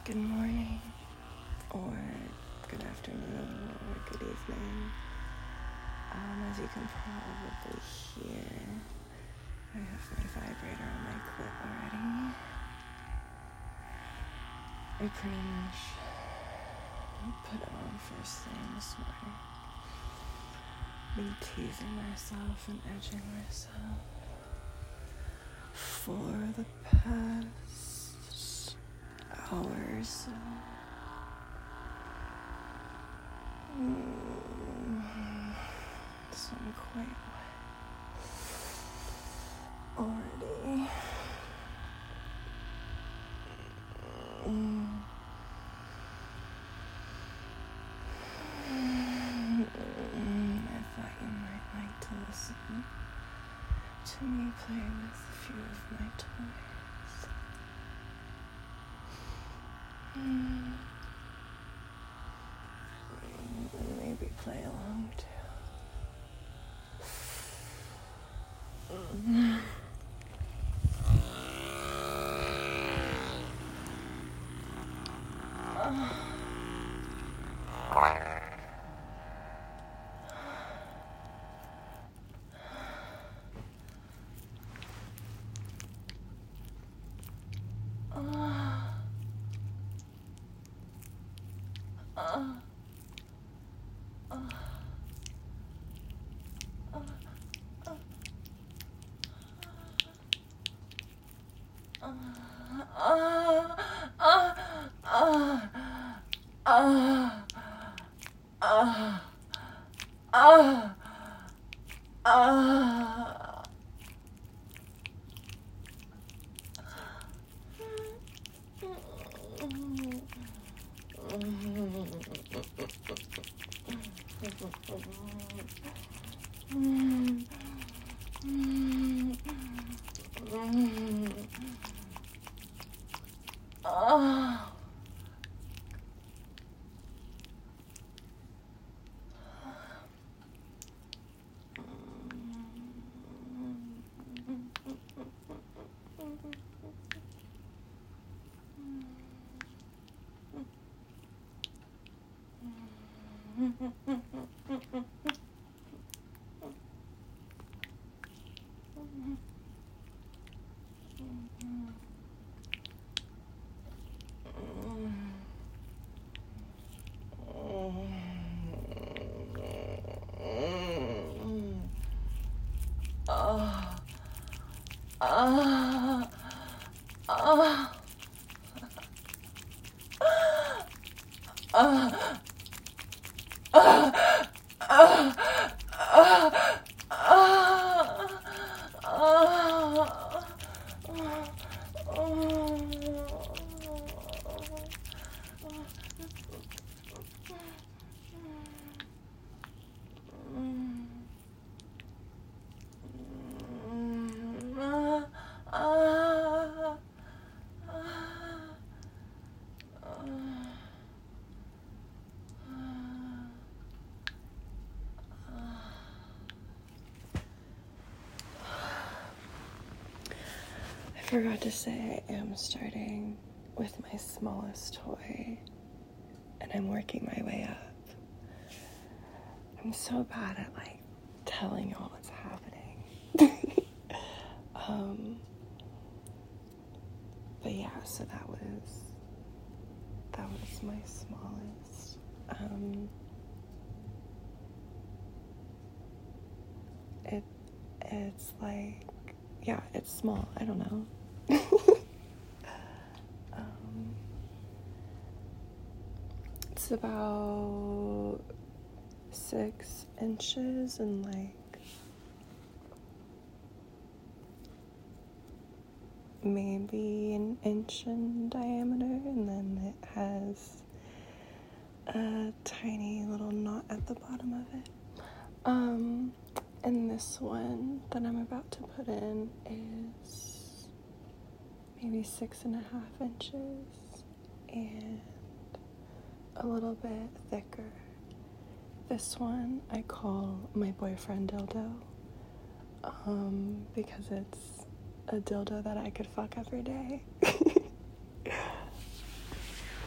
Good morning, or good afternoon, or good evening. As you can probably hear, I have my vibrator on my clip already. I pretty much put it on first thing this morning. Been teasing myself and edging myself for the past hour or so. So I'm quite wet already. I thought you might like to listen to me play with a few of my toys. Maybe play along too. I forgot to say I am starting with my smallest toy, and I'm working my way up. I'm so bad at telling y'all what's happening. But yeah, so that was my smallest. It's it's small. I don't know. It's about 6 inches and maybe an inch in diameter, and then it has a tiny little knot at the bottom of it. And this one that I'm about to put in is maybe 6.5 inches and a little bit thicker. This one I call my boyfriend dildo, because it's a dildo that I could fuck every day.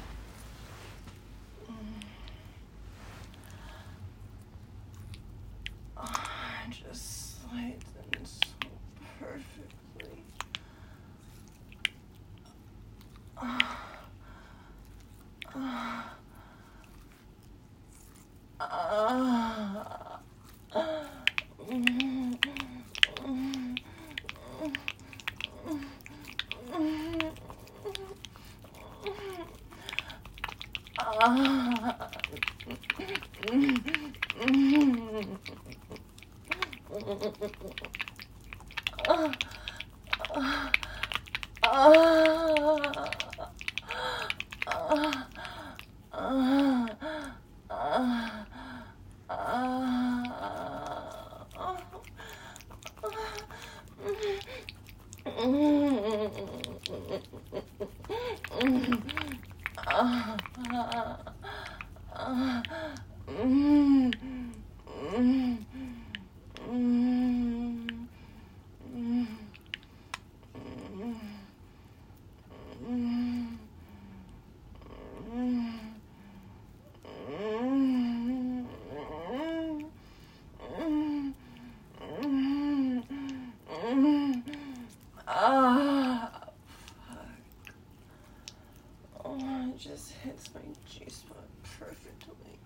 It just hits my G-spot perfectly.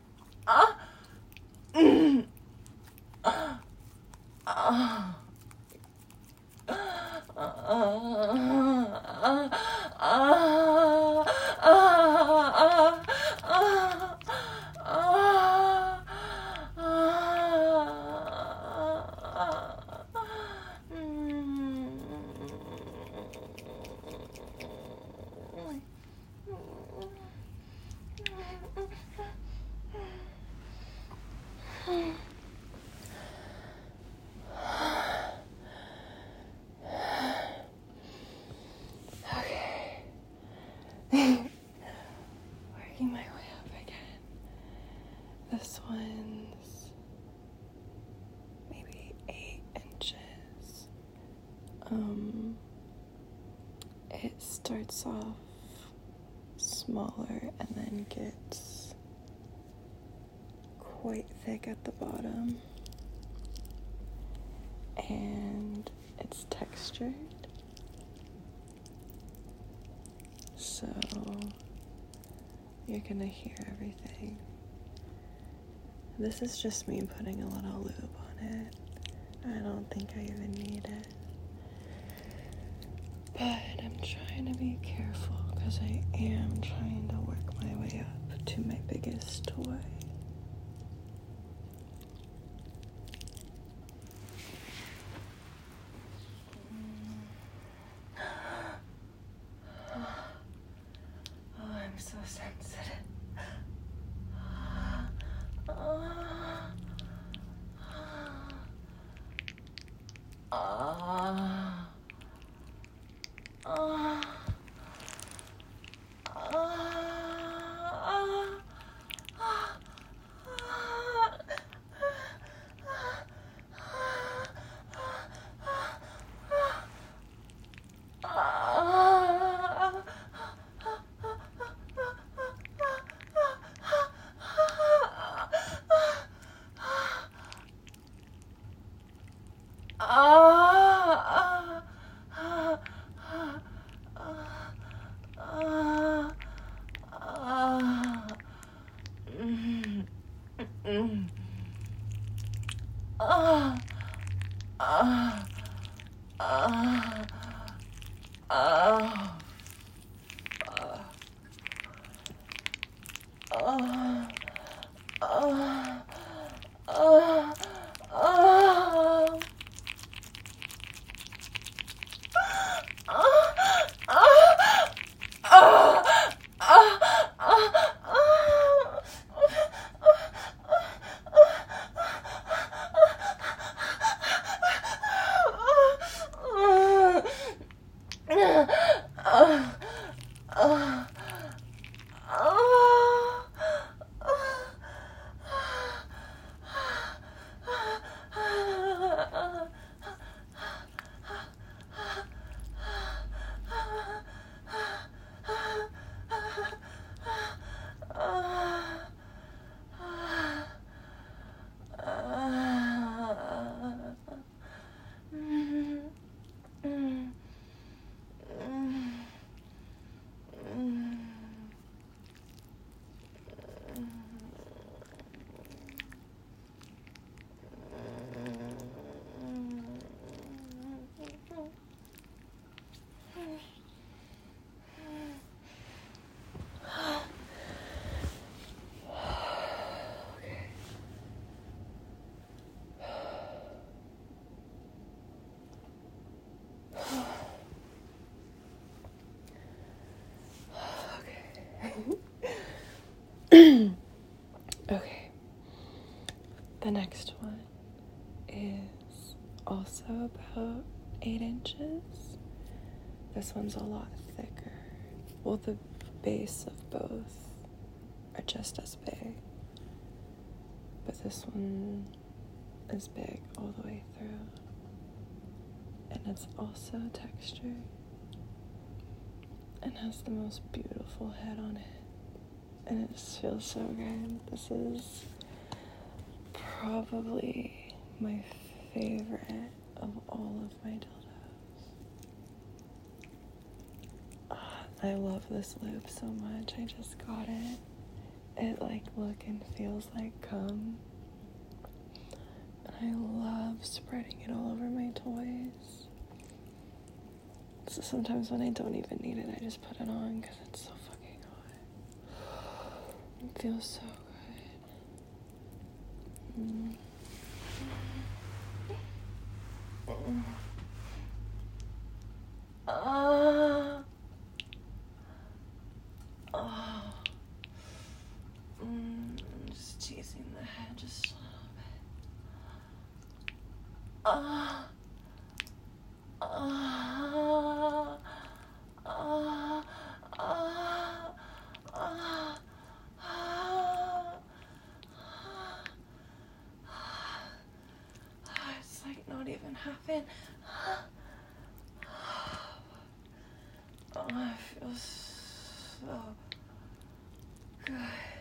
Working my way up again. This one's maybe 8 inches. It starts off smaller and then gets quite thick at the bottom. And it's textured. So you're gonna hear everything. This is just me putting a little lube on it. I don't think I even need it. But I'm trying to be careful because I am trying to work my way up to my biggest toy. So sensitive. Okay. The next one is also about 8 inches. This one's a lot thicker. Well, the base of both are just as big, but this one is big all the way through, and it's also textured and has the most beautiful head on it, and it just feels so good. This is probably my favorite of all of my dildos. I love this loop so much. I just got it. It look and feels like cum. And I love spreading it all over my toys. So sometimes when I don't even need it, I just put it on because it's so fucking hot. It feels so good. Just teasing the head just a little bit. It's not even half in. It feels so good.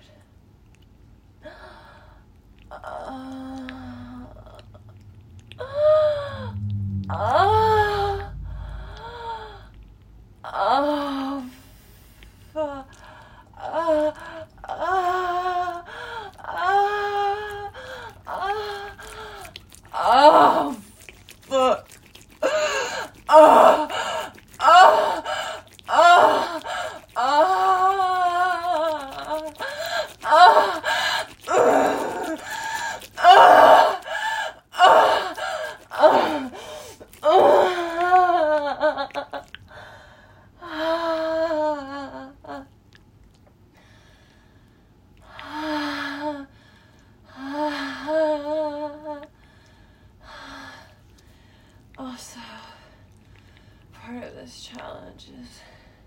Also, part of this challenge is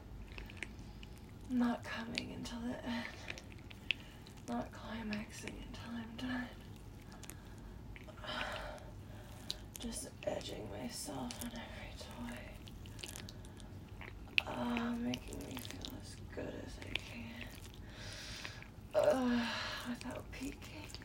not coming until the end, not climaxing until I'm done. Just edging myself on every toy. Making me feel as good as I can. Without peeking.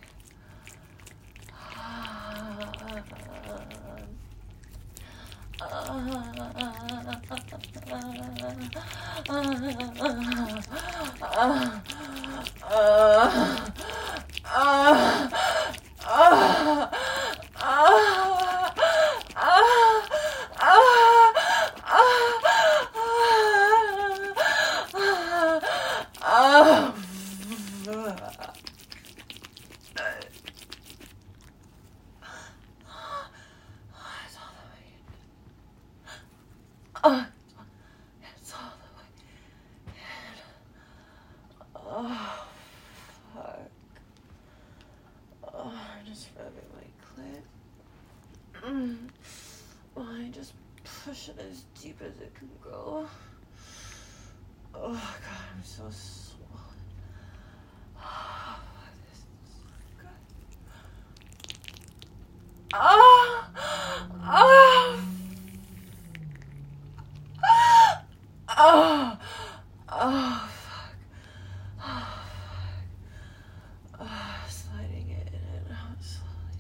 It's all the way in. Oh, fuck. Oh, I'm just rubbing my clit. Well, I just push it as deep as it can go. Oh, God, I'm so swollen. Oh, this is good. Sliding it in and out slowly.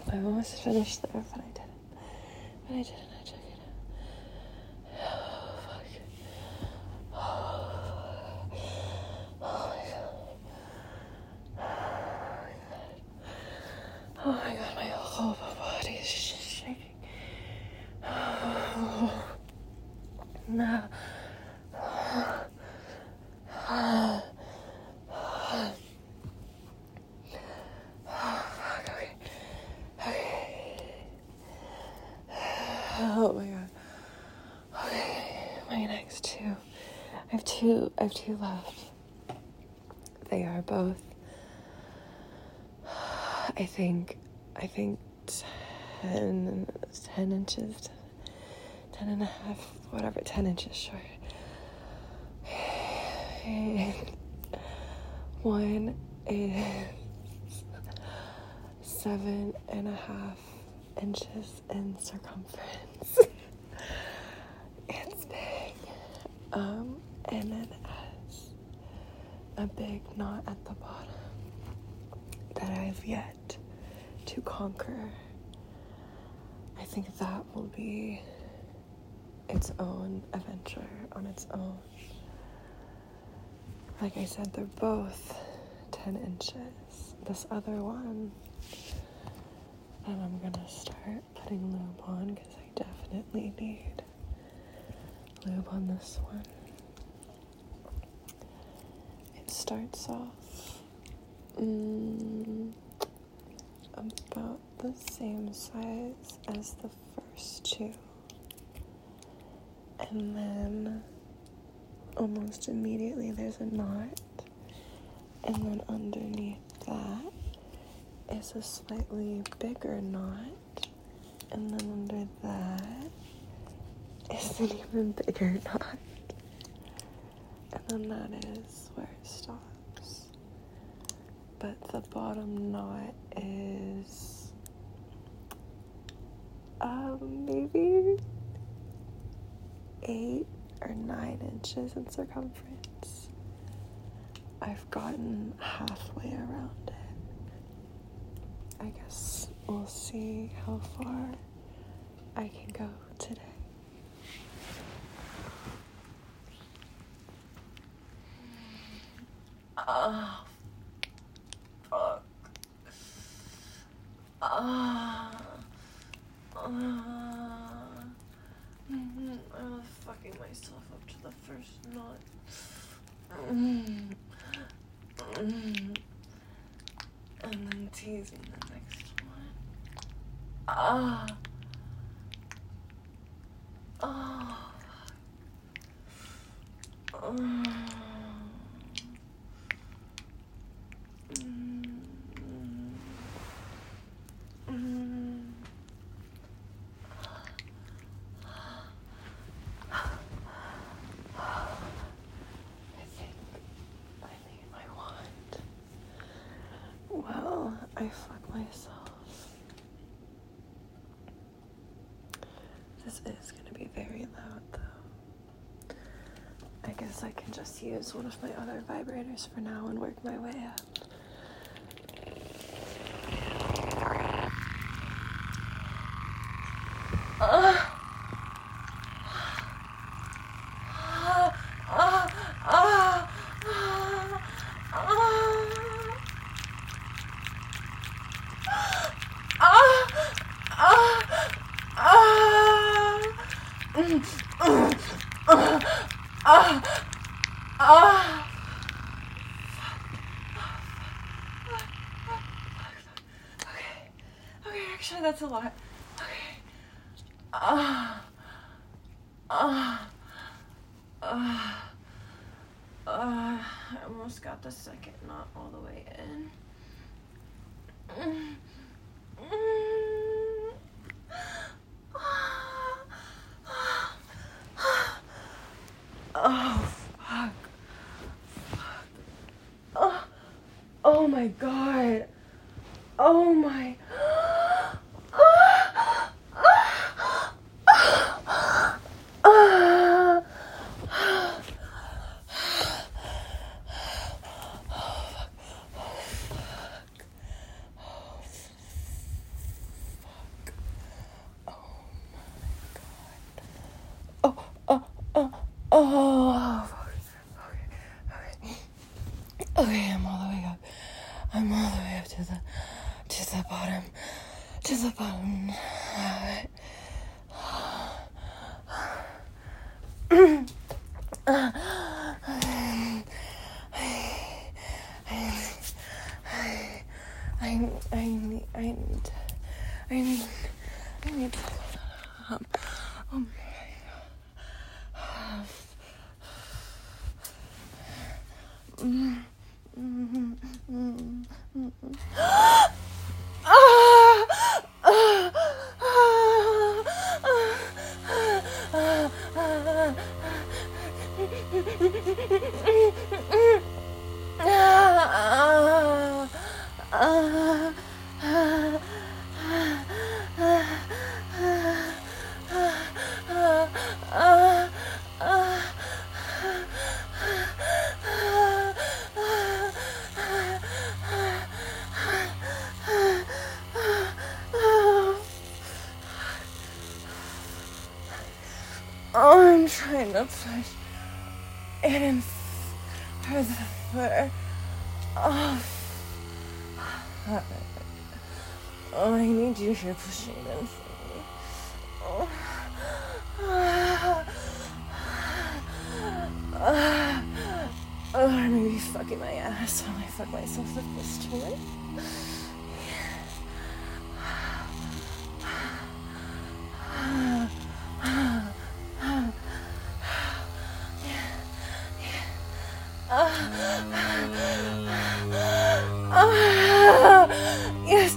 I almost finished there, but I didn't. I took it out. Oh, fuck. Oh my god. Oh my god, my whole body is just shaking. Oh, no. Oh my god. Okay, my next two. I have two left. They are both, I think 10 inches, 10 and a half, whatever, 10 inches short. One is 7.5 inches in circumference. It's big. And it has a big knot at the bottom that I've yet to conquer. I think that will be its own adventure on its own. Like I said, they're both 10 inches. This other one, and I'm gonna start putting lube on because I definitely need lube on this one. It starts off about the same size as the first two, and then almost immediately there's a knot, and then underneath that is a slightly bigger knot, and then under that is an even bigger knot, and then that is where it stops. But the bottom knot is maybe 8 or 9 inches in circumference. I've gotten halfway around it. I guess we'll see how far I can go today. Oh, fuck. I was fucking myself up to the first knot. And then teasing the next one. Well, I fucked myself. This is gonna be very loud though. I guess I can just use one of my other vibrators for now and work my way up. Okay, actually that's a lot. Okay. I almost got the second knot all the way in. Oh, fuck. Oh my god. Oh my. Oh, okay, I'm all the way up. I'm all the way up to the bottom. To the bottom. I need to oh my I'm trying to push it in further. Oh, I need you here pushing it in for me. Or maybe fucking my ass while I fuck myself with this toy. Yes.